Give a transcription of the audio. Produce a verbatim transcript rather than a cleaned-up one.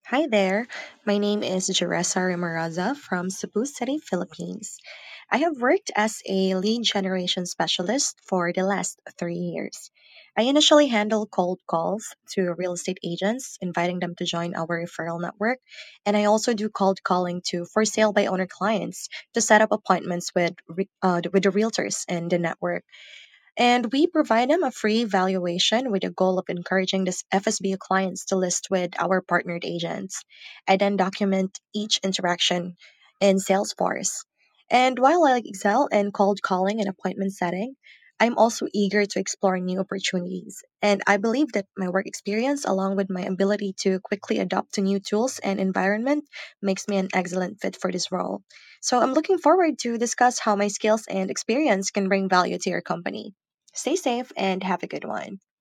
Hi there. My name is Jeresa Rimaraza from Cebu City, Philippines. I have worked as a lead generation specialist for the last three years. I initially handle cold calls to real estate agents, inviting them to join our referral network, and I also do cold calling to for sale by owner clients to set up appointments with re- uh, with the realtors in the network. And we provide them a free valuation with the goal of encouraging this F S B clients to list with our partnered agents. I then document each interaction in Salesforce. And while I excel in cold calling and appointment setting, I'm also eager to explore new opportunities. And I believe that my work experience, along with my ability to quickly adapt to new tools and environment, makes me an excellent fit for this role. So I'm looking forward to discuss how my skills and experience can bring value to your company. Stay safe and have a good one.